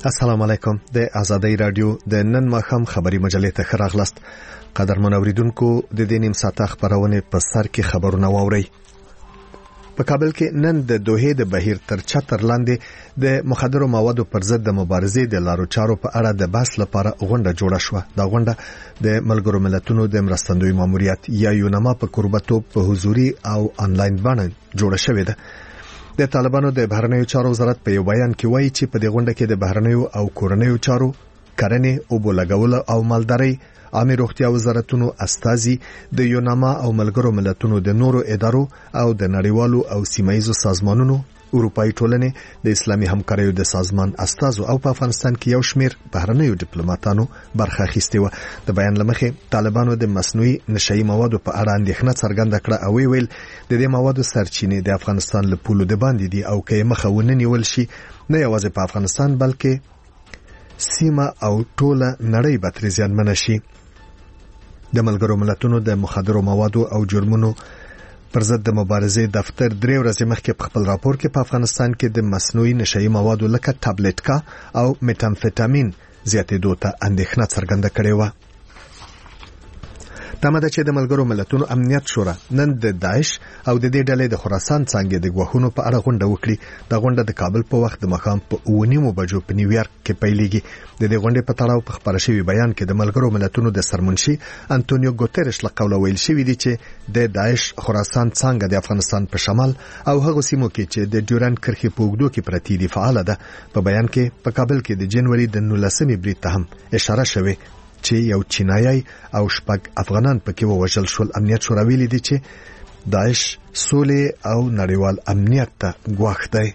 السلام علیکم. د آزادۍ رادیو د نن ماښام خبری مجلې ته ښه راغلاست. قدرمن اوریدونکو، د دې نیم ساعته خبرونه په سر کې خبرونه واوري. په کابل کې نن د دوحې د بهیر تر چتر لاندې د مخدرو موادو پر ضد د مبارزې د لارو چارو په اړه د بحث لپاره غونډه جوړه شوه. دا غونډه د ملګرو ملتونو د مرستندوی ماموریت یا یونما په قربتوب په حضوري او انلاین باندې جوړه شوې ده. د طالبانو د بهرنیو چارو وزارت په یو بیان کې وایي چې په دې غونډه کې د بهرنیو او کورنیو چارو، کرنې او بولګول او مالدارۍ، عامه روغتیا وزارتونو استازي، د یونما او ملګرو ملتونو د نورو ادارو او د نړیوالو او سیمایي سازمانونو، اروپאי ټولنې، د اسلامي همکاریو د سازمان استازو او په افغانستان کې یو شمېر بهرنیو ډیپلوماټانو برخه اخیستې و. د بیان لمخې طالبانو د مصنوعي نشئی موادو په اړه اندېښنه څرګنده کړه او ویل د دې موادو سرچینې د افغانستان له پولو د باندې دي او کې مخه ونیول شي نه یوازې په افغانستان بلکې سیمه او ټوله نړۍ به ترې زیانمنه شي. د ملګرو ملتونو د مخدرو موادو او جرمونو پر ضد د مبارزې دفتر 3 ورځې مخکې په خپل راپور کې په افغانستان کې د مصنوعي نشئی موادو لکه ټابلیټکا او میتامفیټامین زیاتېدو ته اندېښنه څرګنده کړې و. تمه چې د ملګرو ملتونو امنیت شورا نن د داعش او د دې ډلې د خراسان څنګه د غوښونو په اړه غونډه وکړي. د غونډه د کابل په وخت د مخام په 9:30 بجو په نیویارک کې پیلېږي. د دې غونډې په تړاو په خبره شوی بیان کې د ملګرو ملتونو د سرمنشي انټونیو ګوتریش له قوله ویل شوی دی چې د داعش خراسان څنګه د افغانستان په شمال او هغه سیمو کې چې د ډیورند کرښې په اوږدو کې پرتی دي فعال ده. په بیان کې په کابل کې د جنوري د 19 برید ته هم اشاره شوه چې یو چینایي او شپږ افغانان پکې ووژل شول. امنیت شورا ویلي دی چې داعش سولې او نړیوال امنیت ته ګواښ دی.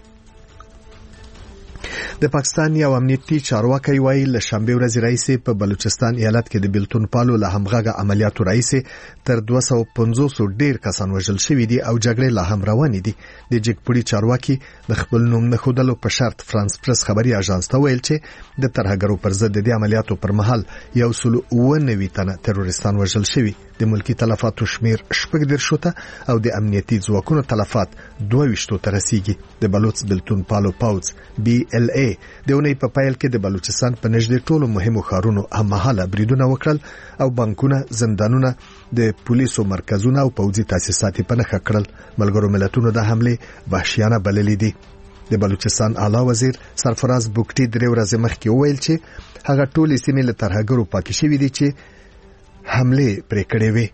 د پاکستان یو امنیتي چارواکي وایي له شنبه ورځې راځي په بلوچستان ایالت کې د بلتون پالو له همغږه عملیاتو راځي تر 250 ډیر کسان وژل شوي دي او جګړه لا هم روانه دي. د جګپړي چارواکي د خپل نوم نه خودلو په شرط فرانس پریس خبري اژانس ته ویل چې د ترهګرو پر ضد د عملیاتو پر مهال 190 تنه تروریستان وژل شوي. د ملکی تلفاتو شمیر 14 ته او د امنیتي ځواکونو تلفات 22 ته رسیدي. د بلوچ بلتون پالو پاوز BLA د اونۍ په پایل کې د بلوچستان په نږدې ټولو مهمو ښارونو هممهاله بریدونه وکړل او بانکونه، زندانونه، د پولیسو مرکزونه او پوځي تاسیسات په نښه کړل. ملګرو ملتونو د حمله وحشیانه بللې دي. د بلوچستان اعلی وزیر سرفراز بوکټي 3 ورځې مخکې وویل چې هغه ټولې سیمې له ترهګرو پاکې شوې دي چې حمله پرې کړې وي.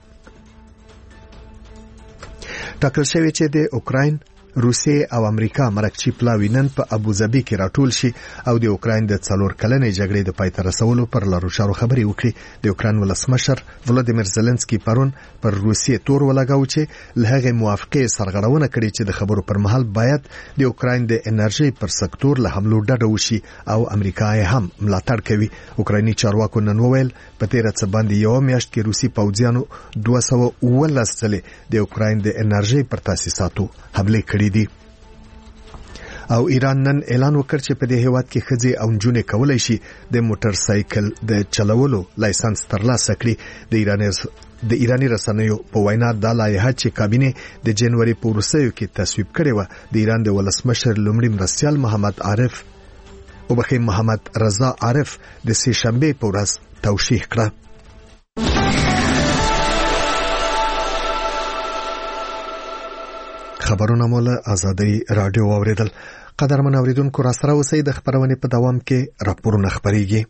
ټاکل شوی چې د اوکراین، روسیې او امریکا مرکچی پلاوی نن په ابوظبي کې راټول شي او د اوکراین د 4 کلنې جګړې د پای ته رسولو پر لارو چارو خبرې وکړي. د اوکراین ولسمشر ولادیمیر زيلنسکي پرون پر روسیې تور ولګاو چې له هغه موافقه سرغړونه کړې چې د خبرو پر مهال باید د اوکراین د انرژي پر سکتور له حملو ډډه وشي او امریکا یې هم ملاتړ کوي. اوکرایني چارواکو نن وویل په 13 باندې یو میاشت کې روسي پوځیانو 219 ځله د اوکراین د انرژي پر تاسیساتو حمله کړې دي. او ایران نن اعلان وکړ چې په دې هیواد کې ښځې او نجونې کولای شي د موټر سایکل د چلولو لایسنس ترلاسه کړي. د ایرانی رسنیو په وینا د لایحه چې کابینه د جنوري په وروستیو کې تصویب کړې و د ایران د ولسمشر لومړي مرستیال محمد رضا عارف د سه شنبه په ورځ توشیح کړه. خبرونه مولا آزادۍ رادیو اوریدل. قدرمن اوریدونکو را سره اوسئ. د خبرونه په دوام کې راپورونه خبريږي.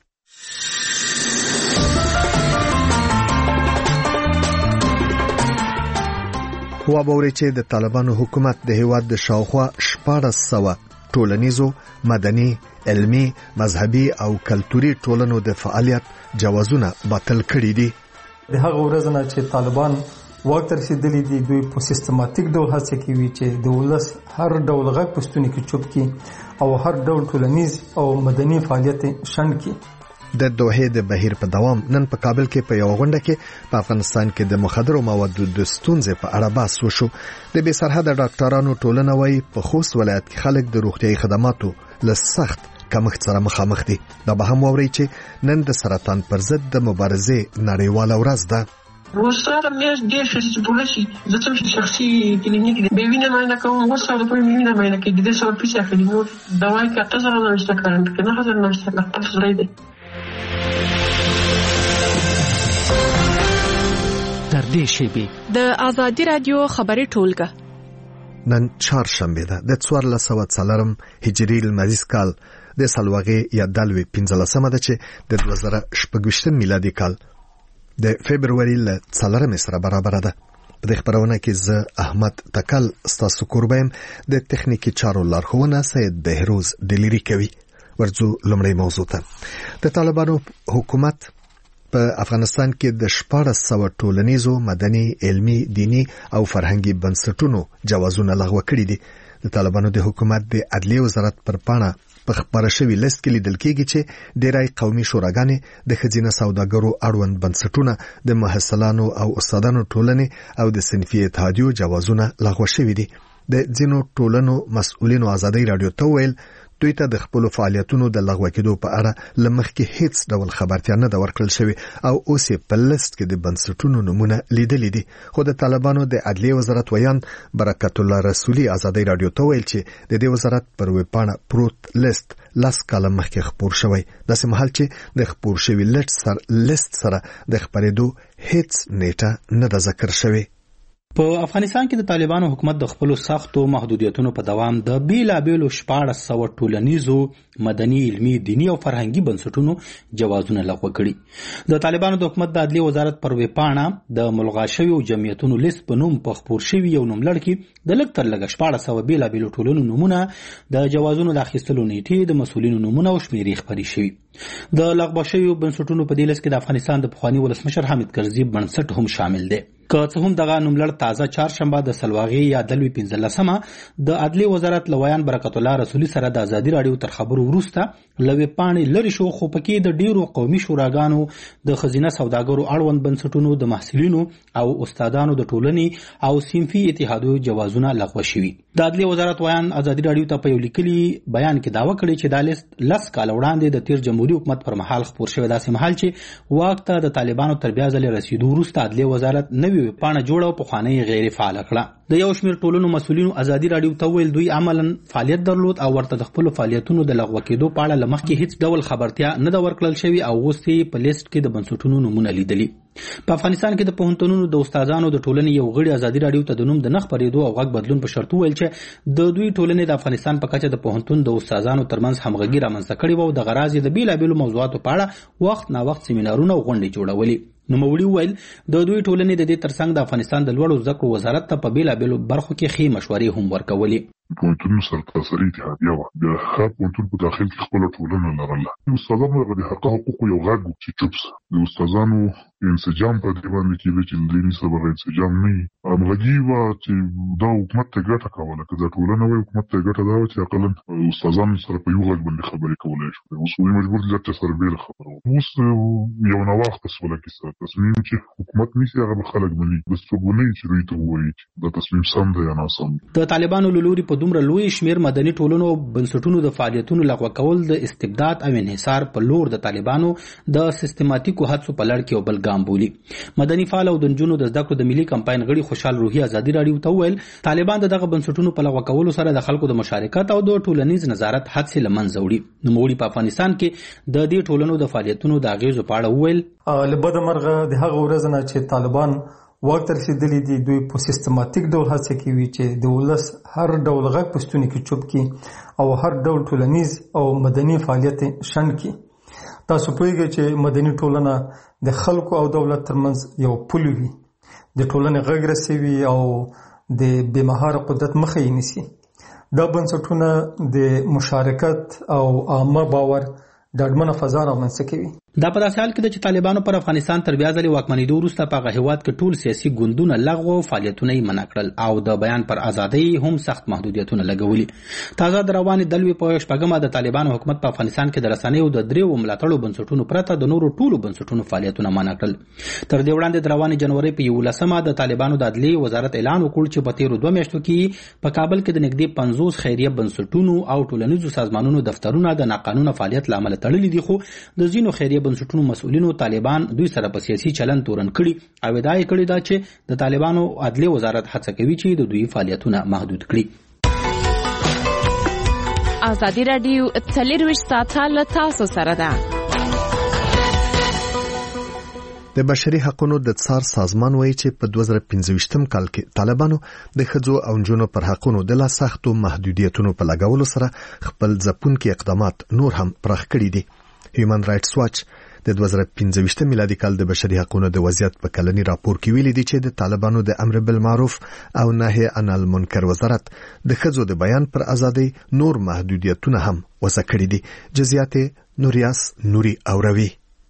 وابوري چې د طالبانو حکومت د هیواد د شاوخوا 1400 ټولنیزو، مدني، علمي، مذهبي او کلتوري ټولنو د فعالیت جوازونه باطل کړي دي. د هغه ورځ نه چې طالبان وخت رسیدلی دی دوی په سیستماتیک ډول هڅه کوي چې د ولس هر ډول غږ پښتوني کې چوپ کی او هر ډول ټولنیز او مدني فعالیت شنډ کی. د دوحې د بهیر په دوام نن په کابل کې په یو غونډه کې په افغانستان کې د مخدرو موادو د ستونزې په اړه بحث وشو. د بې سرحده ډاکټرانو ټولنه وايي په خوست ولایت کې خلک د روغتيایي خدماتو له سخت کمښت سره مخامخ دي. دا به هم ووري چې نن د سرطان پر ضد د مبارزې نړیواله ورځ ده. وسره مې ډېر شې بوله شي زه څه شخصي کلینیک دی به وینه معاینه کوم وسره په وینه معاینه کې د 100 پیسې اخلي نو دوايي کې تاسو نه نشته کارن کې نه حاضر نشته خپل سره دی تر دې شی د آزادي رادیو خبري ټولګه نن چهارشنبه ده د 1404 هجری لمریز کال د سلواغې یا دلوي 15مه ده چې د 2016 میلادي کال د فبرवरी ل 4 سره برابر ده. په خبرونه کې زه احمد تکل ستاسو قربایم د تخنیکی چارو لارښوونه سید بهروز دلیری کوي. ورځو لمړی موضوع ته د طالبانو حکومت په افغانستان کې د 1400 ټولنیزو مدني علمي دینی او فرهنګي بنسټونو جوازونه لغوه کړي دي. د طالبانو د حکومت د عدلیه وزارت پر پاڼه په خبره شوی لیست کې لیدل کېږي چې ډېرای قومي شوراګانې د خزینه سوداګرو اړوند بنسټونه د محصلانو او استادانو ټولنې او د صنفي اتحادیو جوازونه لغوه شوي دي. د ځینو ټولنو مسؤلینو آزادۍ رادیو ته ویل دوی ته د خپل فعالیتونو د لغوه کېدو په اړه لمخکې هیڅ ډول خبرتیا نه ورکړل شوی او اوس په لیست کې د بنسټونو نمونه لیدل دي. خو د طالبانو د عدلیه وزارت ویان برکت الله رسولي آزادۍ رادیو ته ویل چې د دې وزارت پر ویبپاڼه پروت لیست لاس کاله مخکې خبر شوی. داسې مهال چې د خبر شوی لیست سره د خبرېدو هیڅ نیټه نه ده ذکر شوی. په افغانستان کې د طالبانو حکومت د خپل سختو محدودیتونو په دوام د بیلابیلو 1400 ټولنیزو مدني علمي دینی او فرهنګي بنسټونو جوازونه لغوه کړي. د طالبانو د حکومت د عدلیه وزارت پر ویبپاڼه د ملغا شویو جمعیتونو لیست په نوم په خبر شوی یو نوملړ کې د لږ تر لږه 1400 بیلابیلو ټولنو نمونه د جوازونو د اخیستلو نیټې د مسؤلینو نمونه او شمیرې خبري شوی. د لغوه شویو بنسټونو په دې لیست کې د افغانستان د پخوانی ولسمشر حامد کرزي بنسټ هم شامل دی. که څه هم دغه نوملړ تازه چهارشنبه د سلواغې یا دلوي 15مه د عدلیه وزارت لویان برکت الله رسولي سره د آزادي رادیو تر خبرو وروسته لوي پاڼې لري شو خو پکې د ډیرو قومي شوراګانو د خزینه سوداګرو اړوند بنسټونو د محصلینو او استادانو د ټولنې او صنفي اتحادیو جوازونه لغوه شوي. د عدلیه وزارت ویان آزادي رادیو ته په یو لیکلي بیان کې داوا کړی چې دا لیست 10 کال وړاندې د تیر جمهوریت حکومت پر مهال خبر شوی. داسې مهال چې واک ته د طالبانو تر بیا ځلې رسیدو وروسته عدلیه وزارت نوې پاڼه جوړه او پخوانی غیر فعال کړه. د یو شمېر ټولنو مسؤلینو آزادي رادیو ته ویل دوی عملاً فعالیت درلود او ورته د خپل فعالیتونو د لغوه کېدو په اړه لمخکې هیڅ ډول خبرتیا نه ده ورکړل شوی او اوس په لیست کې د بنسټونو نمونه لیدلي. په افغانستان کې د پوهنتونونو د استادانو د ټولنې یو غړي آزادي رادیو ته د نوم د نه خبرېدو او غږ بدلون په شرط ویل چې د دوی ټولنې د افغانستان په کچه د پوهنتون د استادانو ترمنځ همغږي رامنځته کړې وو. د غرض د بیلابیلو موضوعاتو په اړه وخت نا وخت سیمینارونه او غونډې جوړولې. نوموړي ویل د دوی ټولنې د دې ترڅنګ د افغانستان د لوړو زده کړو وزارت ته په بیلابیلو برخو کې ښې مشورې هم ورکولې. پوهنتون سرتاسري اتحادیه وه د هر پوهنتون په داخل کې خپله ټولنه لرله. د استادانو د حق حقوقو یو غږ و چې چوپ سه. د استادانو انسجام په دې باندې کېده چې د دې سبا انسجام نه وي. همغږي وه چې دا حکومت ته ګټه کوله. که دا ټولنه وایي حکومت ته ګټه دا وه چې اقلا استادانو سره په یو غږ باندې خبرې کولی شو. اوس دوی مجبور دي چې سره بېله خبره وکړي. اوس یو ناوخته سوله کیسه تصمیم چې حکومت نیسي هغه به خلک مني. بس څوک به نه وي چې دوی ته ووایي چې دا تصمیم سم دی یا ناسم. د طالبانو له لوري په دومره لوی شمیر مدني ټولنو او بنسټونو د فعالیتونو لغوه کول د استبداد او انحصار په لور د طالبانو د سیستماتیکو هڅو په لړ کې یو بل ګام بولي. مدني فعال او د نجونو د زده کړو د ملي کمپاین غړي خوشحال روحي آزادي رادیو ته ویل طالبان دغه بنسټونو په لغوه کولو سره د خلکو د مشارکت او د ټولنیز نظارت هڅې له منځه وړي. نوموړي په افغانستان کې د دې ټولنو د فعالیتونو د اغیزو په اړه ویل لبد مرغه د هغه ورځ نه چې طالبان واک ته رسیدلي دي دوی په سیستماتیک ډول هڅه کوي چې د ولس هر ډول غږ په ستوني کې چوپ کړي او هر ډول ټولنیز او مدني فعالیت شنډ کړي. تاسو پوهیږئ چې مدني ټولنه د خلکو او دولت ترمنځ یو پل وي. د ټولنې غږ رسوي او د بېمهاره قدرت مخه یې نیسي. دا بنسټونه د مشارکت او عامه باور ډاډمنه فضا رامنځته کوي. دا په داسې حال کې چې طالبانو پر افغانستان تر بیا ځلې واکمنېدو وروسته په هغه هېواد کې ټول سیاسي ګوندونه لغوه او فعالیتونه یې منع کړل او د بیان پر ازادۍ هم سخت محدودیتونه لګولي. تازه د روانې دلوي په شپږمه د طالبانو حکومت په افغانستان کې د رسنیو د دریو ملاتړو بنسټونو پرته د نورو ټولو بنسټونو فعالیتونه منع کړل. تر دې وړاندې د روانې جنوري په 11مه د طالبانو د عدلیې وزارت اعلان وکړ چې په تیرو 2 میاشتو کې په کابل کې د نږدې 50 خیریه بنسټونو او ټولنیزو سازمانونو دفترونه د ناقانونه فعالیت لامل تړلي دي. خو د ځینو خیریه د بنسټونو مسؤلینو طالبان دوی سره په سیاسي چلن تورن کړي او ادعا کړې ده چې د طالبانو عدلي وزارت هڅه کوي چې د دوی فعالیتونه محدود کړي. ازادي راډیو 24 ساعته له تاسو سره ده. د بشري حقوقو د څار سازمان وایي چې په 2015 کال کې طالبانو د ښځو او نجونو پر حقوقو د لا سختو محدودیتونو په لګولو سره خپل ځپونکي اقدامات نور هم پراخ کړي دي. هیومن رائټس واچ د 2015 میلادي کال د بشري حقوقو د وضعیت په کلني راپور کې ویلي دي چې د طالبانو د امر بالمعروف او نهي عن المنکر وزارت د ښځو د بیان پر ازادي نور محدودیتونه هم وضع کړي دي. جزئیات نوریاس نوري اوروي.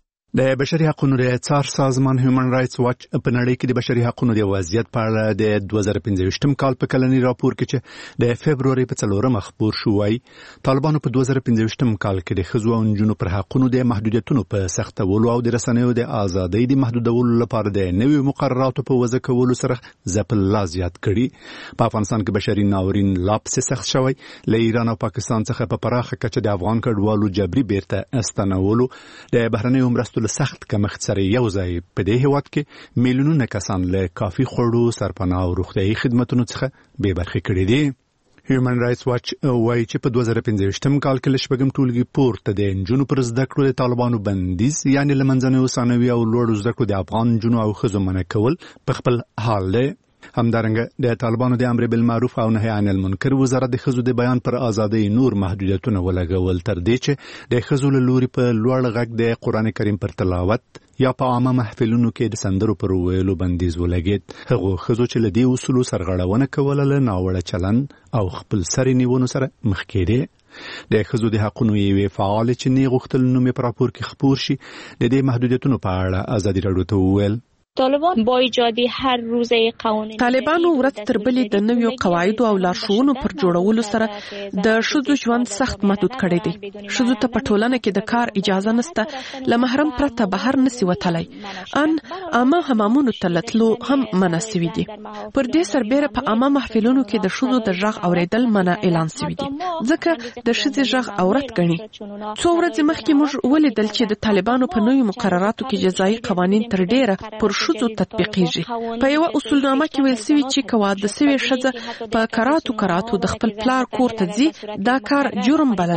د بشري حقوقو د څار سازمان هیومن رائټس واچ په نړۍ کې د بشري حقوقو د وضعیت په اړه د 2015 کال په کلني راپور کې چې د فبرवरी په 4 خبر شو وای طالبانو په 2015 کال کې د ښځو او نجونو پر حقوقو د محدودیتونو په سختولو او د رسنیو د ازادۍ د محدودولو لپاره د نویو مقرراتو په وضع کولو سره ځپل لا زیات کړي. په افغانستان کې بشري ناورین لا پسې سخت شوی. له ایران او پاکستان څخه په پراخه کچه د افغان کډوالو جبري بیرته استنولو د بهرنیو مرستو له سخت کمښت سره یو ځای په دې هیواد کې میلیونونه کسان له کافي خوړو، سرپناه او روغتیايي خدماتو څخه بې برخې کړي دي. هیومن رائټس واچ وایي چې په 2015 کال کې له شپږم ټولګي پورته د نجونو پر زده کړو د طالبانو بندیز یعنی له منځنیو ثانوي او لوړو زده کړو د افغان نجونو او ښځو منع کول په خپل حال دی. همدارنګه د طالبانو د امر بالمعروف او نهي عن المنکر وزارت د ښځو د بیان پر ازادۍ نور محدودیتونه ولګول تر دې چې د ښځو له لوري په لوړ غږ د قرآن کریم پر تلاوت یا په عامه محفلونو کې د سندرو پر ویلو بندیز ولګید. هغه ښځو چې له دې اصولو سرغړونه کوله له ناوړه چلن او خپل سر نیونو سره مخ کېدې. د ښځو د حقوقو یوې فعال چې نه غوښتل نوم په راپور کې خپور شي د دې محدودیتونو په اړه ازادي راډیو ته وویل طالبان با ایجاد هر روزه قوانین طالبانو ورځ تر بلې د نویو قواعدو او لارښوونو پر جوړولو سره د ښځو ژوند سخت محدود کړی دی. ښځو ته په ټولنه کې د کار اجازه نشته، له محرم پرته بهر نشي وتلی، ان عامه حمامونو ته تللو هم منع شوي دي. پر دې سربیره په عامه محفلونو کې د ښځو د غږ اوریدل منع اعلان شوي دي ځکه د ښځې غږ عورت ګڼي. څو ورځې مخکې موږ ولیدل چې د طالبانو په نویو مقرراتو کې جزایي قوانین تر ډیره پر ښځو تطبیقیږي. په یو اصولنامه کې ویل شوی چې که واده شوې ښځه په کراتو د خپل پلار کور ته ځي دا کار جرم بلل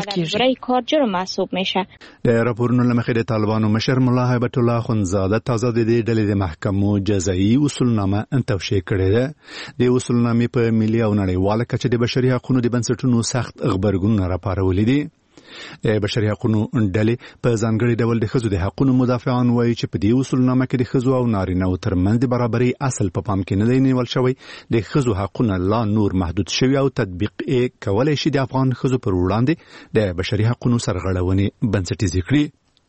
کیږي. د راپورونو له مخې د طالبانو مشر ملا هیبت الله اخندزاده تازه د دې ډلې د محکمو جزایي اصولنامه توشیح کړې ده. د اصولنامې په ملي او نړیواله کچه د بشري حقوقو د بنسټونو سخت غبرګون راپارولې دي. د بشري حقوقو ډلې په ځانګړي ډول د ښځو د حقوقو مدافعان وایي چې په دې اصولنامه کې د ښځو او نارینه‌و ترمنځ د برابرۍ اصل په پام کې نه دی نیول شوی. د ښځو حقوقونه لا نور محدود شوي او تطبیق کولای شي د افغان ښځو پر وړاندې د بشري حقوقو سرغړونې بنسټیزې کړي.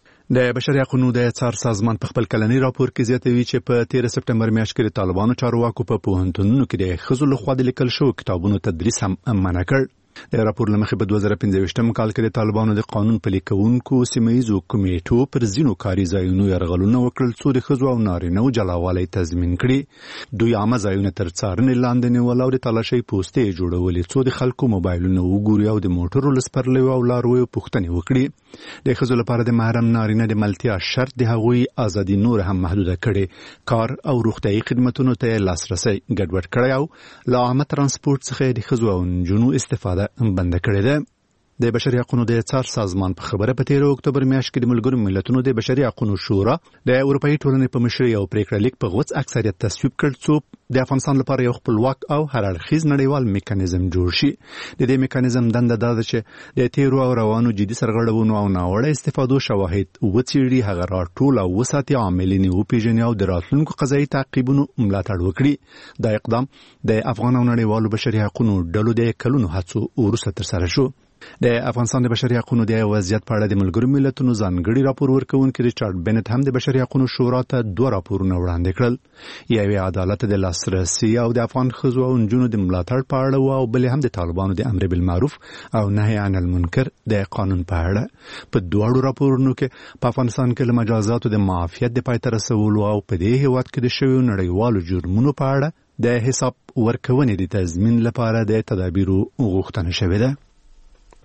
د بشري حقوقو د څار سازمان په خپل کلني راپور کې زیاتوي چې په 13 سپټمبر میاشت کې د طالبانو چارواکو په پوهنتونونو کې د ښځو لخوا د لیکل شوو کتابونو تدریس هم منع کړ. د راپور له مخې په 2015 کال کې د طالبانو د قانون پلي کوونکو سیمه‌ییزو کمیټو پر ځینو کاري ځایونو یرغلونه وکړل څو د ښځو او نارینه‌و جلاوالی تضمین کړي. دوی عامه ځایونه تر څارنې لاندې نیول او د تالاشۍ پوستې جوړولې څو د خلکو موبایلونه وګوري او د موټرو له سپرلیو او لارویو پوښتنې وکړي. د ښځو لپاره د محرم نارینه د ملتیا شرط د هغوی ازادي نور هم محدوده کړي. کار او روغتیايي خدماتونو ته لاسرسي ګډوډ کړی او له عامه ترانسپورت څخه د ښځو او نجونو استفاده بند کړی ده. د بشري حقوقو د څار سازمان په خبره په 13 اکتوبر میاشت کې د ملګرو ملتونو د بشري حقوقو شورا د اروپאי ټولنې په مشرۍ او پریکړه لیک په غوڅ اکثریت تصویب کړ څو د افغانستان لپاره یو خپلواک او هر اړخیز نړیوال میکانیزم جوړ شي. د دې میکانیزم دنده دا ده چې د تیرو او روانو جدي سرغړونو او ناوړه استفادو شواهد وڅېړي، هغه راټول او وساتي، عاملین وپیژني او د راتلونکو قضایي تعقیبونو ملاتړ وکړي. دا اقدام د افغان او نړیوالو بشري حقوقو ډلو د کلونو هڅو وروسته ترسره شو. د افغانستان د بشري حقوقو د وضعیت په اړه د ملګرو ملتونو ځانګړي راپور ورکوونکي ریچارډ بنت هم د بشري حقوقو شورا ته 2 راپورونه وړاندې کړل. یو عدالت د لاسرسي او د افغان ښځو او نجونو د ملاتړ په اړه او بل هم د طالبانو د امر بالمعروف او نهي عن المنکر د قانون په اړه. په 2 راپورونو کې په افغانستان کې له مجازاتو د معافیت د پای ته رسولو او په دې هیواد کې د شویو نړیوالو جرمونو په اړه د حساب ورکونې د تضمین لپاره د تدابیرو غوښتنه شوې ده.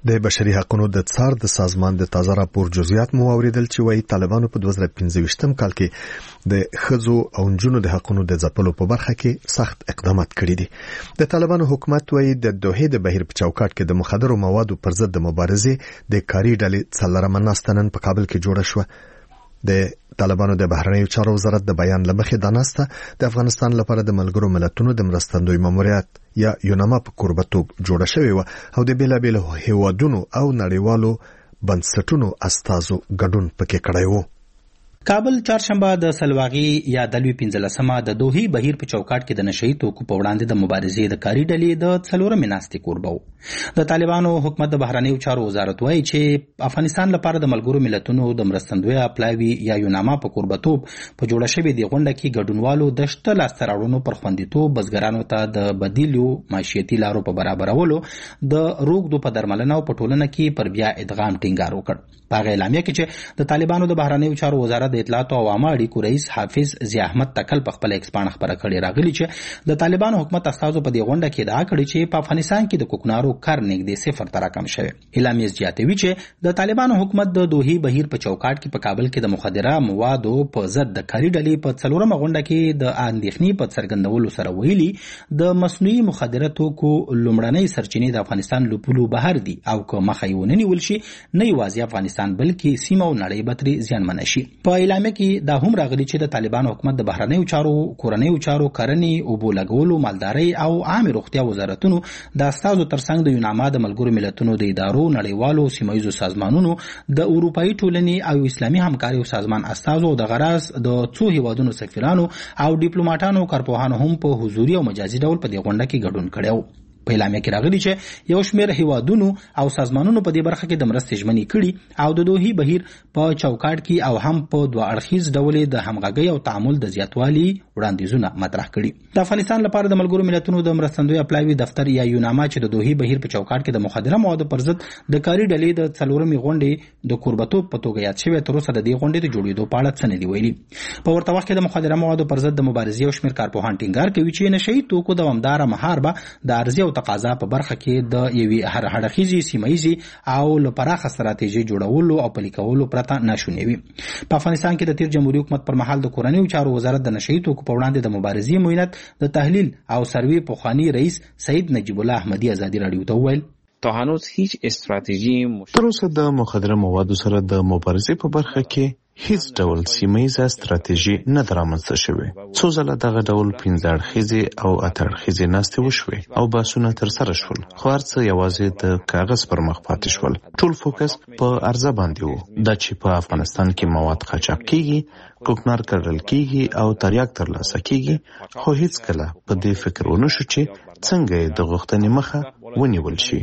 د بشري حقوقو د څار د سازمان د تازه راپور جزئیات مو اوریدل چې وايي طالبانو په 2015 کال کې د خزو او نجونو د حقوقو د ځپلو په برخه کې سخت اقدامات کړي دي. د طالبانو حکومت وايي د دوحې د بهیر په چوکاټ کې د مخدرو موادو پر ضد د مبارزې د کاري ډلې څلورمه ناستنن په کابل کې جوړه شوه. د طالبانو د بهرنیو چارو وزارت د بیان لمخې د ناسته د افغانستان لپاره د ملګرو ملتونو د مرستندوی ماموریت یا یوناما په کوربتوب جوړه شوې و او د بیلابیلو هیوادونو او نړیوالو بنسټونو استازو ګډون پکې کړی و. کابل چهارشنبه د سلواغي یا د 15مه د دوحې بهیر په چوکاټ کې د نشئی توکو په وړاندې د مبارزې د کاري ډلې د څلورمې ناستې کوربه و. د طالبانو حکومت د بهرنیو چارو وزارت وایي چې افغانستان لپاره د ملګرو ملتونو د مرستندوی اپلاوي یا یوناما په کوربتوب په جوړه شوې د غونډه کې ګډونوالو د شته لاسته راوړنو پر خوندیتوب بزګرانو ته د بدیلو معیشتي لارو په برابرولو د روغدو په درملنه او په ټولنه کې پر بیا ادغام ټینګار وکړ. په اعلامیه کې چې د طالبانو د بهرنیو چارو وزارت د اطلاعات او عامه اړیکو رئیس حافظ ضیا احمد تکل په خپل ایکس باندې خبره کړې راغلي چې د طالبانو حکومت استازو په دې غونډه کې ادعا کړې چې په افغانستان کې د کوکنارو کار نږدې 0 ته راکم شوی. اعلامیه زیاتوي چې د طالبانو حکومت د دوحې بهیر په چوکاټ کې په کابل کې د مخدره موادو په ضد د کاري ډلې په څلورمه غونډه کې د اندېښنې په څرګندولو سره ویلي د مصنوعي مخدره توکو لومړنۍ سرچینې د افغانستان له پولو بهر دي او که مخه یې ونه نیول شي نه یوازې افغانستان بلکې سیمه او نړۍ به ترې زیانمنه شي. په اعلامیه کې دا هم راغلي چې د طالبانو حکومت د بهرنیو چارو، کورنیو چارو، کرنې، اوبو لګولو، مالدارۍ او عامه روغتیا وزارتونو د استازو ترڅنګ د یوناما د ملګرو ملتونو د ادارو، نړیوالو سیمایي سازمانونو، د اروپאי ټولنې او اسلامي همکارۍ سازمان استازو د غرض د څو هیوادونو سفیرانو او ډیپلوماټانو کارپوهانو هم په حضوري او مجازي ډول په دې غونډه کې ګډون کړی. په اعلامیه کې راغلي چې یو شمېر هیوادونو او سازمانونو په دې برخه کې د مرستې ژمنې کړي او د دوحې بهیر په چوکاټ کې او هم په دوه اړخیز ډول د همغږۍ او تعامل د زیاتوالي وړاندیزونه مطرح کړي. د افغانستان لپاره د ملګرو ملتونو د مرستندوی اپلاوي دفتر یا یوناما چې د دوحې بهیر په چوکاټ کې د مخدره موادو پر ضد د کاري ډلې د څلورمې غونډې د کوربتوب په توګه یاد شوی، تر اوسه د دې غونډې د جوړېدو په اړه څه نه دي ویلي. په ورته وخت کې د مخدره موادو پر ضد د مبارزې یو شمېر کارپوهان ټینګار کوي چې نشئی توکو دوامداره مهار به د عرضې او تقاضا په برخه کې د یوې هر هړخیزې سیمایي او لپاره ستراتیژي جوړولو او پلي کولو پرته ناشونی وي. په افغانستان کې د تیر جمهوریت حکومت پر مهال د کورنیو چارو وزارت د نشئی توکو په وړاندې د مبارزې معینت د تحلیل او سروې پخوانی رئیس سید نجیب الله احمدی ازادي رادیو ته وویل تا هنوز هیچ استراتیژی تر اوسه د مخدره موادو سره د مبارزې په برخه کې هیڅ ډول سیمایي ستراتیژي نه درامنځته شوې. څو ځله دغه ډول 15 اړخیزې او 8 اړخیزې ناستې وشوې او بحثونه ترسره شول، خو هر څه یوازې د کاغذ پر مخ پاتې شول. ټول فوکس په عرضه باندې و، دا چې په افغانستان کې مواد قاچاق کیږي، کوکنار کرل کیږي او تریاک ترلاسه کیږي، خو هیڅ کله په دې فکر ونه شو چې څنګه د غوښتنې مخه ونیول شي.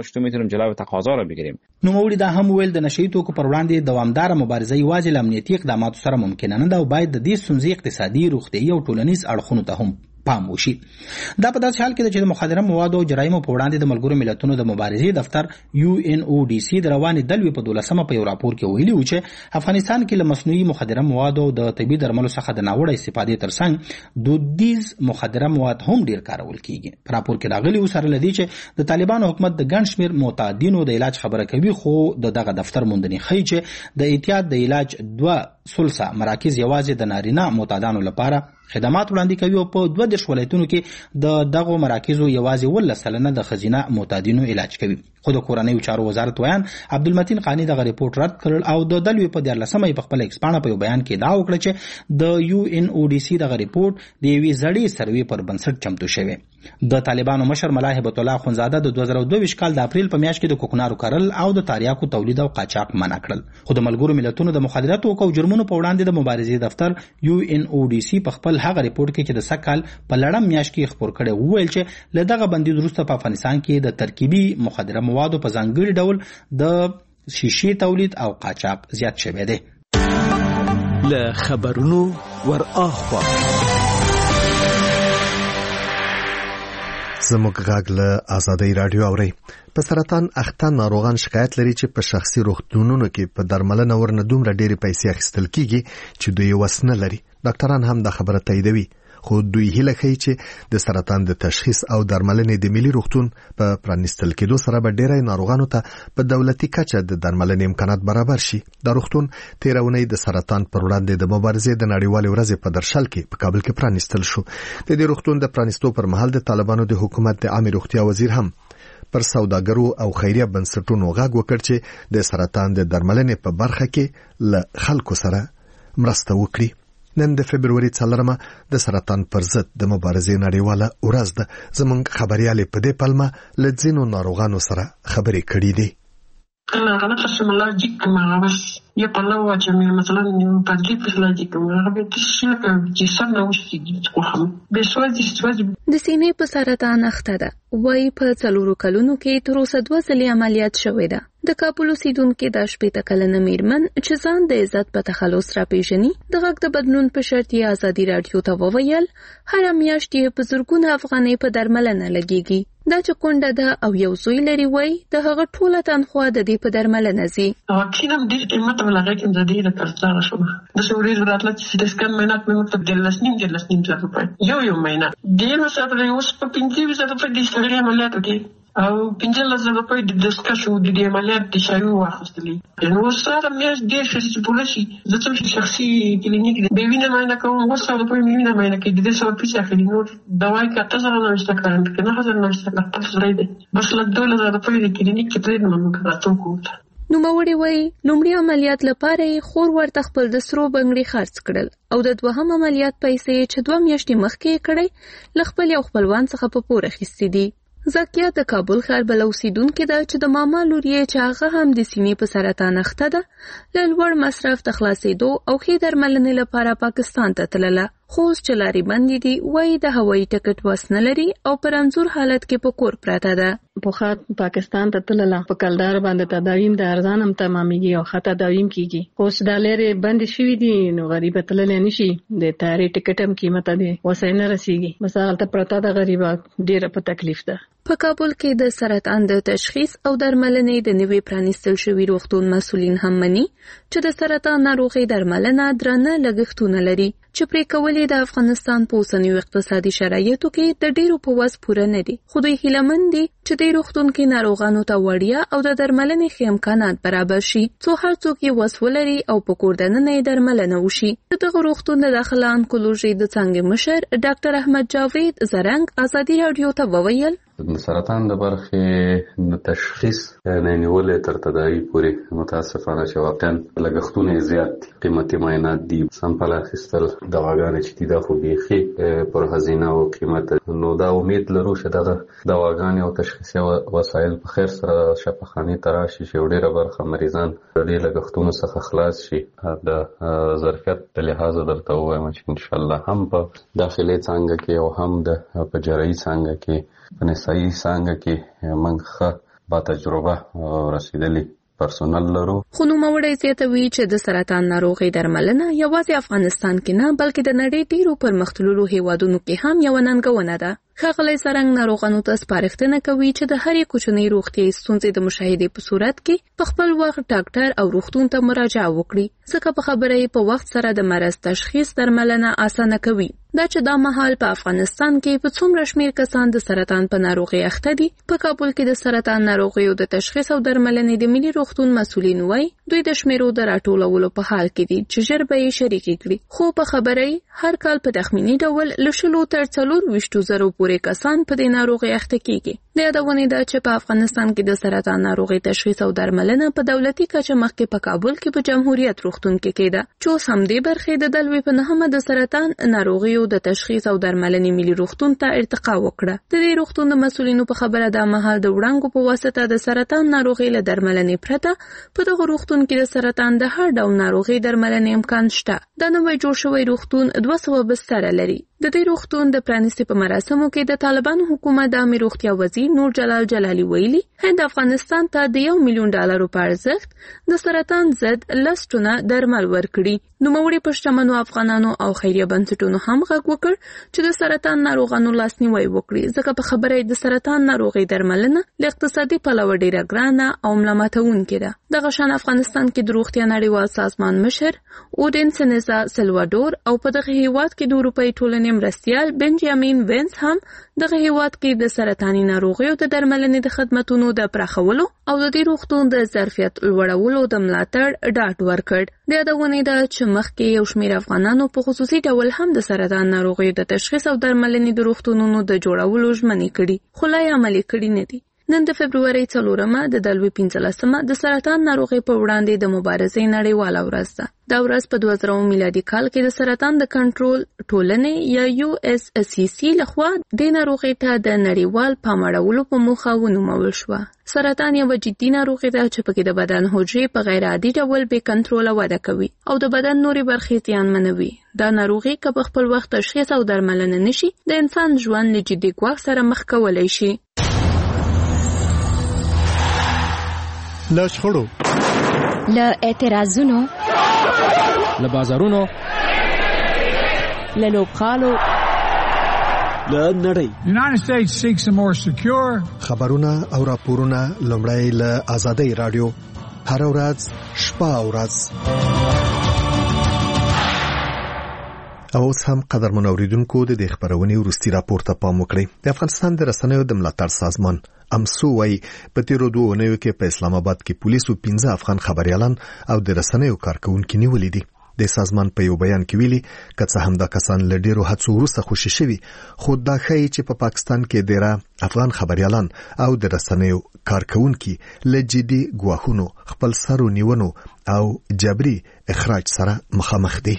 نوموړي دا هم ویل د نشئی توکو پر وړاندې دوامداره مبارزه یوازې له امنیتي اقداماتو سره ممکنه نه ده او باید د دې ستونزې اقتصادي، روغتیایي او ټولنیز اړخونو ته هم پام وشي. دا په داسې حال کې چې د مخدره موادو او جرایمو په وړاندې د ملګرو ملتونو د مبارزې دفتر UNODC د روانې دلوي په 12مه په یو راپور کې ویلي و چې افغانستان کې له مصنوعي مخدره موادو او د طبي درملو څخه د ناوړه استفادې ترڅنګ دودیز مخدره مواد هم ډیر کارول کیږي. په راپور کې راغلي و سره لدی چې د طالبانو حکومت د ګڼ شمېر معتادینو د علاج خبره کوي، خو دغه دفتر موندنې ښیي چې د احتیاط د علاج 2 مراکز یوازې د نارینه معتادانو لپاره خدمات وړاندې کوي او په 22 ولایتونو کې د دغه مراکزو یوازې 10% د خزینه معتادینو علاج کوي. خو د کورنیو چارو وزارت ویان عبدالمتین قانی دغه ریپورت رد کړل او د دلوي په 14مه په خپل ایکس باندې په بیان کې دا وکړه چې د UNODC دغه ریپورت د یوې زړې سروې پر بنسټ چمتو شوی. د طالبانو مشر ملا هبت الله خونزاده د 2022 کال د اپریل په میاشت کې د کوکنارو کرل او د تریاکو تولید او قاچاق منع کړل. خو د ملګرو ملتونو د مخدره توکو او جرمونو په وړاندې د مبارزې دفتر UNODC په خپل هغه ریپورت کې چې د سکهال په لړم میاشت کې خبر کړي وویل چې له دغه بندیز وروسته په افغانستان کې د ترکیبي مخدره موادو په ځانګړي ډول د شیشې تولید او قاچاق زیات شوی دی. له خبرونو ورآخوا زموږ غږ له آزادۍ رادیو اوري. په سرطان اخته ناروغان شکایت لري چې په شخصي روغتونونو کې په درملنه ورنه دومره ډېرې پیسې اخیستل کیږي چې دوی وسنه لري. ډاکټران هم دا خبره تاییدوي. خو دوی هیله کوي چې د سرطان د تشخیص او درملنې د ملي روغتون په پرانیستل کېدو سره به ډېری ناروغانو ته په دولتي کچه د درملنې امکانات برابر شي. د روغتون تیرونی د سرطان پر وړاندې د مبارزې د نړیوالې ورځې په درشل کې په کابل کې پرانیستل شو. د دې روغتون د پرانیستو پر مهال د طالبانو د حکومت د عامه روغتیا وزیر هم پر سوداګرو او خیریه بنسټونو غږ وکړ چې د سرطان د درملنې په برخه کې له خلکو سره مرسته وکړي. نن د فبرवरी 4 د سرطان پر ضد د مبارزې نړیواله ورځ ده. زموږ خبريالې په دې پلمه له ځینو ناروغانو سره خبرې کړې دي. أنا قسم الله جيك ما بس يطلع وجميع مثلا بدري بسلا جيك ما بتشيك جسمنا وش تقوم بسواج د سینې په سرطان اخته ده. وای په 4 کلونو کې تر اوسه 2 ځلې عملیات شوې ده. د کابل اوسیدونکو د 18 کلنه میرمن چې ځان د عزت په تخلص را پیژني د غږ د بدلون په شرط یې ازادي رادیو ته وویل هر میاشت یې په زرګونه افغانۍ په درملنه لګيږي. دا چې کونډه ده او یو زوی لري وای د هغه ټوله تنخواه د دې په درملنه زی. واکسینم ډېر قیمت ولګي کوم د دې د کارتار شو. د سوري راتله چې د سکن مینات په مکتب د لسنیم ځکه یو مینه ډېر وساتره اوس په 15 په دې سره عملیات کې او 15 په دې د سکشو د دې عملیات د شایو واخستلې. نو سره مې ډېر شې پولیسي زه څه شخصي کلینیک به وینم نه کوم وسره په وینم نه کې د دې سره پیسې اخلي. نو دوايي کاته سره نشته کارن کنه هزار نشته کاته سره دې بس لږ $2,000 په کلینیک کې ترېنمنګ راټول کوم. نو موري وای لومړی عملیات لپاره خور ورته خپل د سرو بنگړي خرڅ کړل او د دوهم عملیات پیسې چې 2 میاشتې مخکې کړې لخپل یو خپلوان څخه په پوره خستې دي. زکیه د کابل ښار بل اوسیدونکو ده چې د ماما لور یې چې هغه هم د سینې په سرطان اخته ده له لوړ مصرف د خلاصېدو او ښې درملنې لپاره پاکستان ته تلله. خو اوس چې لارې بندې دي وایي د هوایي ټکټ وس نه لري او په رنځور حالت کې په کور پراته ده. پخوا پاکستان ته تلله په کلدار باندې تداویم د ارزان هم تمامېږي او ښه تداویم کېږي. اوس دا لارې بندې شوي دي نو غریب تللی نشي. د طیارې ټکټ هم قیمته دی وسای نه رسیږي. بس هلته پرته د غریبه ډېره په تکلیف ده. په کابل کې د سرطان د تشخیص او درملنې د نوي پرانیستل شوي روغتون مسؤلین هم مني چې د سرطان ناروغي درملنه درنه لګښتونه لري چې پرې کولې د افغانستان په اوسنیو اقتصادي شرایطو کې د ډیرو په وس پوره نه دي. خو دوی هیلهمند دي چې د روغتون کې ناروغانو ته وړیا او د درملنې ښه امکانات برابر شي څو هر څوک یې وس ولري او په کور دننه یې درملنه وشي. دغه روغتون د داخله انکولوژي د څانګې مشر ډاکټر احمد جاوید زرنګ ازادي رادیو ته وویل د سرطان د برخې د تشخیص نه نیولې تر تداوی پورې متاسفانه چې واقعا لګښتونه زیات قیمتي معاینات دي سمپل اخیستل دواګانې چې دي دا خو بیخي پر هزینه او قیمت. نو دا امید لرو چې دا دواګانې او تشخیصي وسایل په خیر سره شفاخانې ته راشي چې ډېره برخه مریضان د دې لګښتونو څخه خلاص شي. د ظرفیت په لحاظ درته ووایم چې انشاءالله هم په داخلي څانګه کې او هم د په جراحي څانګه کې په نسایي څانګه کې موږ ښه با تجربه رسیدلي پرسونل لرو. خو نوموړی زیاتوي چې د سرطان ناروغي درملنه یوازې افغانستان کې نه بلکې د نړۍ ډیرو پرمختللو هیوادونو کې هم یو ننګونه ده. ښاغلی زرنګ ناروغانو ته سپارښتنه کوي چې د هرې کوچنۍ روغتیایي ستونزې د مشاهدې په صورت کې په خپل وخت ډاکټر او روغتون ته مراجعه وکړي ځکه په خبره یې په وخت سره د مرض تشخیص درملنه اسانه کوي. دا چې دا مهال په افغانستان کې په څومره شمیر کسان د سرطان په ناروغي اخته دي. په کابل کې د سرطان ناروغیو د تشخیص او درملنې د ملي روغتون مسؤلین وایي دوی د شمیرو د راټولولو په حال کې دي چې ژر به یې شریکې کړي. خو په خبره یې هر کال په تخمینی ډول له 100 تر 420,000 پورې کسان په دې ناروغي اخته کیږي. د یادونې ده چې په افغانستان کې د سرطان ناروغي تشخیص او درملنه په دولتي کچه مخکې په کابل کې په جمهوریت روغتون کې کېده چې اوس هم دې برخې د دلوي په نهمه د سرطان ناروغیو د تشخیص او درملنې ملي روغتون ته ارتقا وکړه. د دې روغتون د مسؤلینو په خبره دا مهال د وړانګو په واسطه د سرطان ناروغي له درملنې پرته په دغه روغتون کې د سرطان د هر ډول ناروغي درملنې امکان شته. دا نوی جوړ شوی روغتون 200 بستر لري. د دې روغتون د پرانیستي په مراسمو کې د طالبانو حکومت د عامه روغتیا وزیر نور جلال جلالی ویلي هند افغانستان ته د $1 ملیون په ارزښت د سرطان ضد 10 ټنه درمل ورکړي. نوموړي په شتمنو افغانانو او خیریه بنسټونو هم غږ وکړ چې د سرطان ناروغانو لاسنیوي وکړي، ځکه په خبره د سرطان ناروغي درملنه له اقتصادي پلوه ډیره ګرانه او ملامتونکې ده. دغه شان افغانستان کې د روغتیا نړیوال سازمان مشر اودین سنزا سلوادور او په دغه هیواد کې د اروپאי ټولنې مرستیال بنجامین وینس هم دغه هیواد کې د سرطاني ناروغیو د درملنې د خدماتونو د پراخولو او د دې روغتون د ظرفیت لوړولو د ملاتړ ډاډ ورکړ. د یادونې ده چې مخکې یو شمېر افغانانو په خصوصي ډول هم د سرطان ناروغیو د تشخیص او درملنې د روغتونونو د جوړولو ژمنې کړي، خو لا یې عملي کړي نه دي. نن د فبرورۍ 4 د دلوي 15 د سرطان ناروغي په وړاندې د مبارزې نړیواله ورځ ده. دا ورځ په 2000 میلادي کال کې د سرطان د کنټرول ټولنې یا USCC لخوا د ناروغي ته د نړیوال پام اړولو په موخه ونومول شوه. سرطان یو جدي ناروغي ده چې پکې د بدن حجرې په غیر عادي ډول بې کنټروله وده کوي او د بدن نورې برخې زیانمنوي. دا ناروغي که په خپل وخت تشخیص او درملنه نشي، د انسان ژوند له جدي ګواښ سره مخ کولی شي. له شخړو، له اعتراضونو، له بازارونو، له لوبغالو، له نړۍ. United States seeks a more secure. خبرونه او راپورونه لومړی له آزادۍ رادیو هر ورځ شپه او ورځ. او اوس هم قدرمن اوریدونکو د دې خبرونې وروستي راپور ته پام وکړئ. د افغانستان د رسنیو د ملاتړ سازمان امسو وايي په تیرو 2 اونیو کې په اسلام آباد کې پولیسو 15 افغان خبريالان او د رسنیو کارکونکو نیولې دي. د سازمان په یو بیان کې ویلي که هم دا کسان له ډیرو هڅو وروسته خوشي شوي، خو دا ښیي چې په پاکستان کې ډیره افغان خبريالان او د رسنیو کارکونکو له جدي ګواښونو، خپل سر نیونو او جبري اخراج سره مخامخ دي.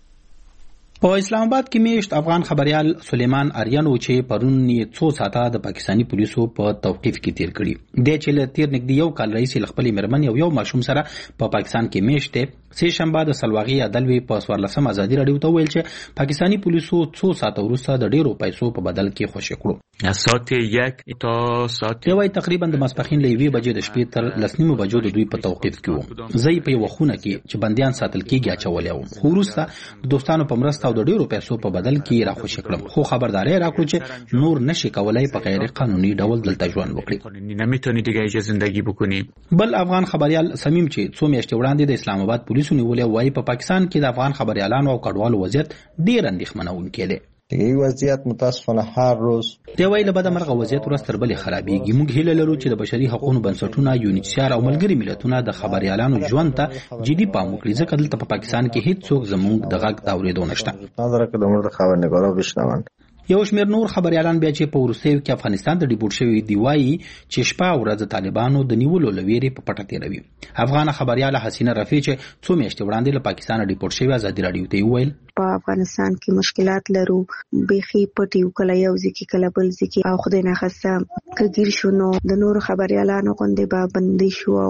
په اسلام آباد کې میشت افغان خبريال سلیمان اریانو چې پرون یې 2 ساعته د پاکستانی پولیسو په توقیف کې تیر کړي. د چې تیر نږدې یو کال رئیس خپل مرمن یو ماشوم سره په پاکستان کې میشته سه شنبه د سلواغي عدالوي په 14 ازادي رادیو ته ویل چې پاکستانی پولیسو 2 ساعته وروسته د ډیرو پیسو په بدل کې خوشی کړو. ساعت 1 تا ساعت یوه تقریبا د ماسپخین له 2 بجې د شپې تر 10 بجو د دوی په توقیف کې وو. زې په یو خونه کې چې بنديان ساتل کېږي اچولې وو. خو وروسته د دوستانو په مرسته او د ډیرو پیسو په بدل کې را خوشی کړم، خو خبرداري راکړو چې نور نشي کولای په غیر قانوني ډول دلته ژوند وکړي. نمیتونی دیگه زندگی بکنی. بل افغان خبريال سمیم چې 2 میاشتې وړاندې د اسلام آباد پولیسو نیولې وایي په پاکستان کې د افغان خبريالانو او کډوالو وضعیت ډیر اندېښمنونکی دی. دیگه وضعیت متاسفانه هر روز دی وایي له بده مرغه وضعیت ورځ تر بلې خرابېږي. موږ هیله لرو چې د بشري حقوقو بنسټونه، یونیسیار او ملګري ملتونه د خبريالانو ژوند ته جدي پام وکړي، ځکه دلته په پاکستان کې هیڅ څوک زموږ د غږ اورېدو نشته. نظر که د مورد خبرنگارا بشنون. یو شمېر نور خبريالان بیا چې په وروستیو کې افغانستان ته ډیپورټ شوي دی وایي چې شپه او ورځ طالبانو د نیولو لویری په پټه تیروي. افغان خبريال حسینه رفیع چې 2 میاشتې وړاندې له پاکستان ډیپورټ شوی ازادي رادیو ته ویل په افغانستان کې مشکلات لرو، بيخي پټیو کله یو ځکه کله بل ځکه او خدای نه خسته کګیر شونو د نور خبريالانو غونډه به بندي شو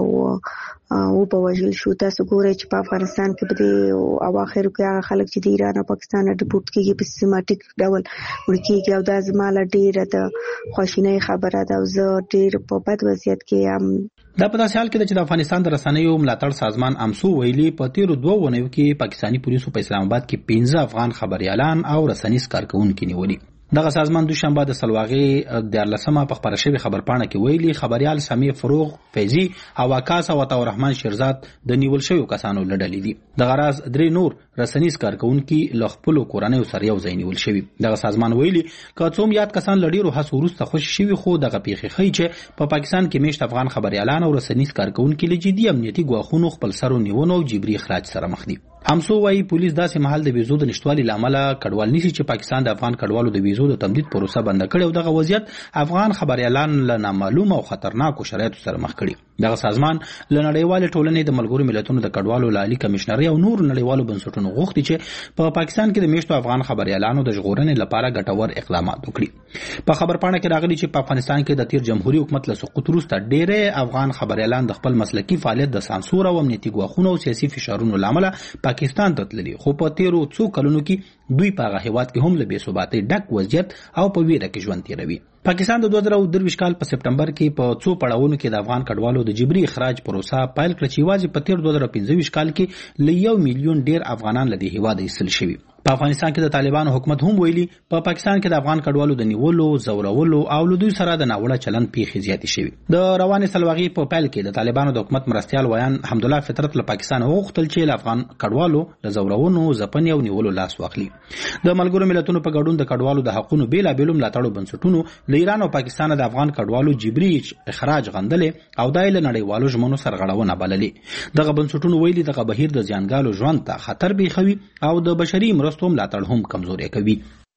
او په وجل شو. تاسو ګورئ چې په افغانستان کې په اواخر کې هغه خلک چې د ایران او پاکستان ډیپورټ کیږي په سیستماتیک ډول ورکیږي او دا زماله ډیره د خوشینۍ خبره ده او زه ډیر په بد وضعیت کې ام. دا په داسې حال کې چې د افغانستان د رسنیو ملاتړ سازمان امسو ویلي په تیرو 2 اونیو کې پاکستانی پولیسو په اسلام آباد کې 15 افغان خبريالان او رسنیز کارکونکو نیولي. دغه سازمان دوشنبه د سلواغي د 14 په خبره شوی خبرپاڼه کې ویلي خبريال سامي فروغ فیضی او عکاس او عطا الرحمن شیرزاد د نیول شوی کسانو لړلې دي. د غراز 3 نور رسنیز کارکونکو ل خپل کورنۍ سره یو ځای نیول شوی. دغه سازمان ویلي که څوم یاد کسان لډیرو هڅو وروسته خوشی شوی، خو دغه پیخي خي چې په پاکستان کې میشت افغان خبريالان او رسنیز کارکونکو له جدي امنیتي ګواښونو خپل سر نیونو او جبري اخراج سره مخ دي. همسو وايي پولیس داسې محل د ویزو د نشټوالي لامل کډوال نشي چې پاکستان د افغان کډوالو د ویزو د تمدید پروسه بند کړي او دغه وضعیت افغان خبريالان له نامعلومه او خطرناکو شرایطو سره مخ کړي. دغه سازمان له نړیوال ټولنې د ملګرو ملتونو د کډوالو لالي کمشنري او نور نړیوالو بنسټونو غوښتي چې په پاکستان کې د میشتو افغان خبريالانو د ژغورنې لپاره ګټور اقدامات وکړي. په خبرپاڼه کې راغلي چې په افغانستان کې د تیر جمهوریت حکومت له سقوط وروسته ډېر افغان خبريالان د خپل مسلکي فعالیت د سانسور او امنیتي ګواښونو او سیاسي فشارونو لامل پاکستان ته تللي، خو په تیرو 2 کلونو کې دوی په هغه هیواد کې هم له بې ثباتۍ ډک وضعیت او په ویره کې ژوند تیروي. پاکستان د 2023 کال په سپټمبر کې په څو پړاوونو کې د افغان کډوالو د جبري اخراج پروسه پیل کړه چې یوازې په تیر 2025 کال کې له 1 میلیون ډیر افغانان له دې هیواده ایستل شوي. په افغانستان کې د طالبانو حکومت هم ویلي په پاکستان کې د افغان کډوالو د نیولو، زورولو او له دوی سره د ناوړه چلند پیښې زیاتې شوي. د روانې سلواغي په پیل کې د طالبانو د حکومت مرستيال ویان حمدالله فطرت له پاکستان وغوښتل چې له افغان کډوالو د زورونو، ځپنې او نیولو لاس واخلي. د ملګرو ملتونو په ګډون د کډوالو د حقوقو بیلابېلو ملاتړو بنسټونو له ایران او پاکستان د افغان کډوالو جبري اخراج غندلې او دای له نړیوالو ژمنو سرغړونه بللې. دغه بنسټونو ویلي دغه بهیر د ځانګالو ژوند ته خطر بیخوي او د بشري مرستو ملاتړ هم کمزوري کوي.